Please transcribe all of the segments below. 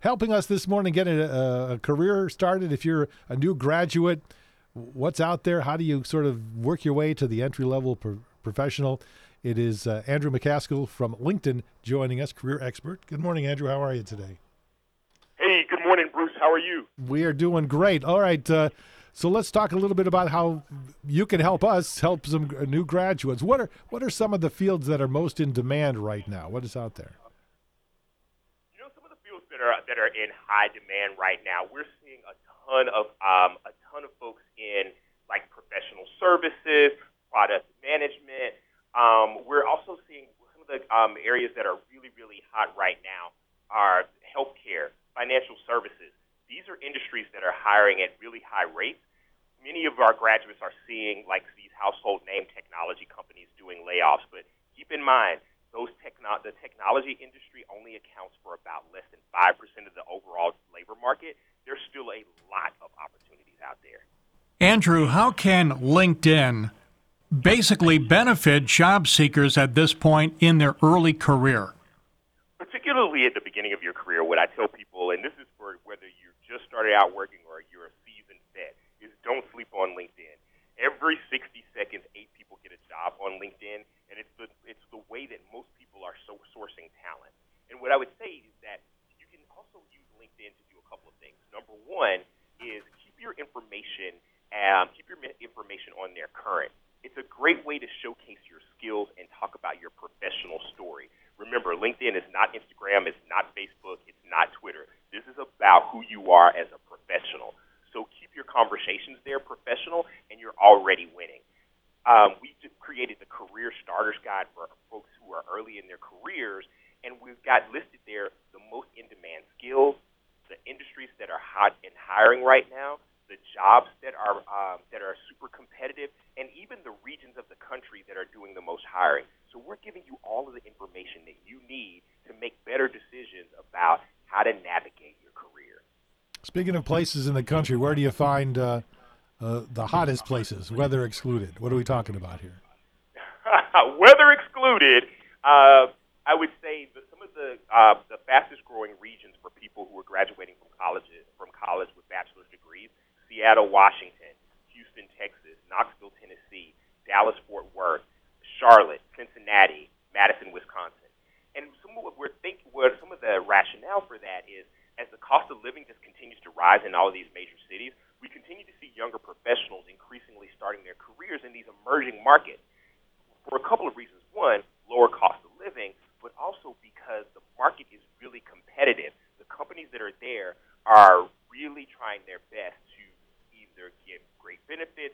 helping us this morning get a career started. If you're a new graduate, what's out there? How do you sort of work your way to the entry level professional? It is Andrew McCaskill from LinkedIn joining us, career expert. Good morning, Andrew. How are you today? Hey, good morning, Bruce. How are you? We are doing great. All right. So let's talk a little bit about how you can help us help some new graduates. What are some of the fields that are most in demand right now? What is out there? Some of the fields that are in high demand right now, we're seeing a ton of folks in like professional services, product management. We're also seeing some of the areas that are really hot right now are healthcare, financial services. These are industries that are hiring at really high rates. Many of our graduates are seeing like these household name technology companies doing layoffs, but keep in mind the technology industry only accounts for about less than 5% of the overall labor market. There's still a lot of opportunities out there. Andrew, how can LinkedIn basically benefit job seekers at this point in their early career? Particularly at the beginning of your career, what I tell people, and this is for whether you just started out working or you're a seasoned vet, is don't sleep on LinkedIn. Every 60 seconds, 8 people get a job on LinkedIn, and it's the way that most people are sourcing talent. And what I would say is that you can also use LinkedIn to do a couple of things. Number one is keep your information on there current. It's a great way to showcase your skills and talk about your professional story. Remember, LinkedIn is not Instagram, it's not Facebook, it's not Twitter. This is about who you are as a professional. So keep your conversations there professional, and you're already winning. We created the Career Starters Guide for folks who are early in their careers, and we've got listed there the most in-demand skills, the industries that are hot and hiring right now, the jobs that are super competitive, and even the regions of the country that are doing the most hiring. So we're giving you all of the information that you need to make better decisions about how to navigate your career. Speaking of places in the country, where do you find the hottest places, weather excluded? What are we talking about here? Weather excluded, I would say that some of the fastest growing regions for people who are graduating from college with bachelor's degrees: Seattle, Washington; Houston, Texas; Knoxville, Tennessee; Dallas, Fort Worth; Charlotte; Cincinnati; Madison, Wisconsin. And some of some of the rationale for that is, as the cost of living just continues to rise in all of these major cities, we continue to see younger professionals increasingly starting their careers in these emerging markets for a couple of reasons. One, lower cost of living, but also because the market is really competitive. The companies that are there are really trying their best to either give great benefits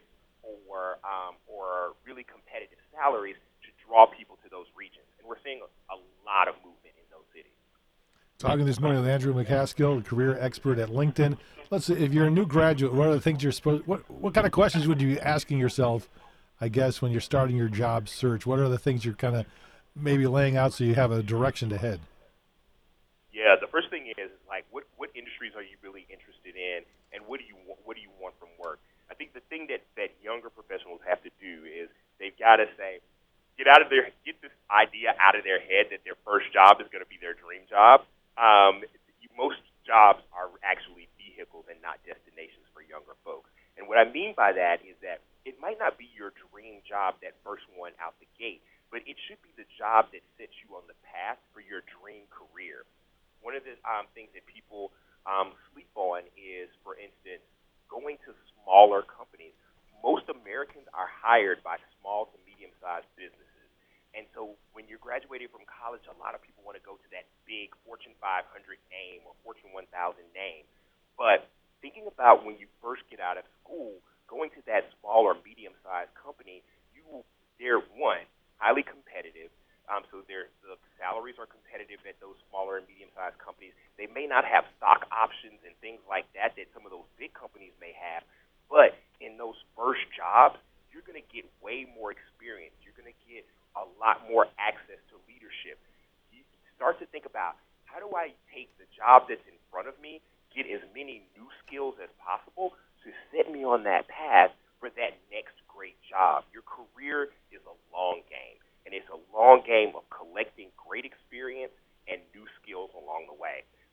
or really competitive salaries to draw people to those regions. And we're seeing a lot of movement in those cities. Talking this morning with Andrew McCaskill, a career expert at LinkedIn. Let's say if you're a new graduate, what are the things you're supposed? What kind of questions would you be asking yourself? I guess when you're starting your job search, what are the things you're kind of maybe laying out so you have a direction to head? Yeah, the first thing is like what industries are you really interested in, and what do you want from work? I think the thing that younger professionals have to do is they've got to say, get this idea out of their head that their first job is going to be their dream job. Most jobs are actually vehicles and not destinations for younger folks. And what I mean by that is that it might not be your dream job, that first one out the gate, but it should be the job that sets you on the path for your dream career. One of the things that people sleep on is, for instance, going to smaller companies. Most Americans are hired by small to medium-sized businesses. And so when you're graduating from college, a lot of people want to go to that big Fortune 500 name or Fortune 1000 name. But thinking about when you first get out of school, going to that small or medium-sized company, they're, one, highly competitive. So the salaries are competitive at those smaller and medium-sized companies. They may not have stock options and things like that some of those big companies may have. But in those first jobs, you're going to get way more experience. You're going to get a lot more access to leadership. You start to think about, how do I take the job that's in front of me, get as many new skills as possible to set me on that path for that next great job. Your career is a long game, and it's a long game of collecting great experience and new skills along the way.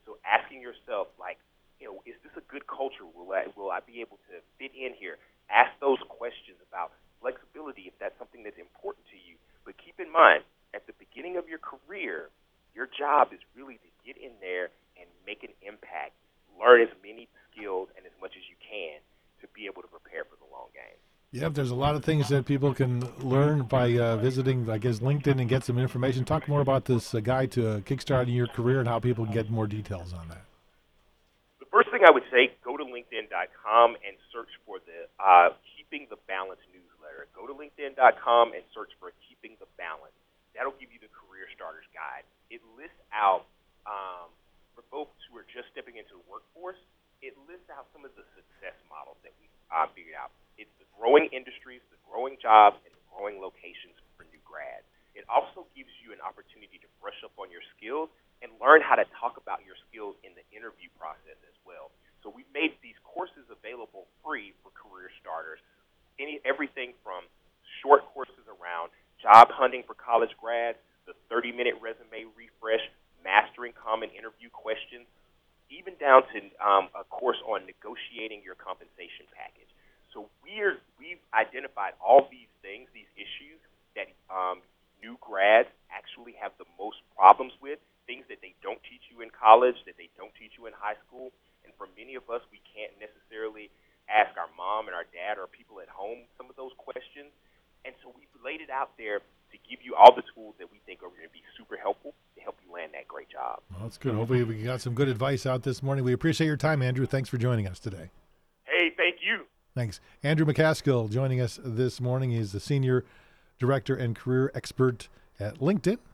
So asking yourself, like, is this a good culture? Will I be able to fit in here? Ask those questions about flexibility if that's something that's important to you. But keep in mind, at the beginning of your career, your job is really to get in there and make an impact, learn as many skills and as much as you can to be able to prepare for the long game. Yep, there's a lot of things that people can learn by visiting, I guess, LinkedIn and get some information. Talk more about this guide to kickstarting your career and how people can get more details on that. The first thing I would say, go to LinkedIn.com and search for the Keeping the Balance newsletter. Go to LinkedIn.com and search for Keeping the Balance. That'll give you the Career Starters Guide. It lists out, for folks who are just stepping into the workforce, it lists out some of the success models that we figured out. It's the growing industries, the growing jobs, and the growing locations for new grads. It also gives you an opportunity to brush up on your skills and learn how to talk about your skills in the interview process as well. So we've made these courses available free for career starters. Everything from short courses around job hunting for college grads, the 30-minute resume refresh, mastering common interview questions, even down to a course on negotiating your compensation package. So we've identified all these things, these issues that new grads actually have the most problems with, things that they don't teach you in college, that they don't teach you in high school. And for many of us, we can't necessarily ask our mom and our dad or people at home some of those questions. And so we've laid it out there to give you all the tools that we think are going to be super helpful to help you land that great job. Well, that's good. Hopefully we got some good advice out this morning. We appreciate your time, Andrew. Thanks for joining us today. Hey, thank you. Thanks. Andrew McCaskill joining us this morning. He's the Senior Director and Career Expert at LinkedIn.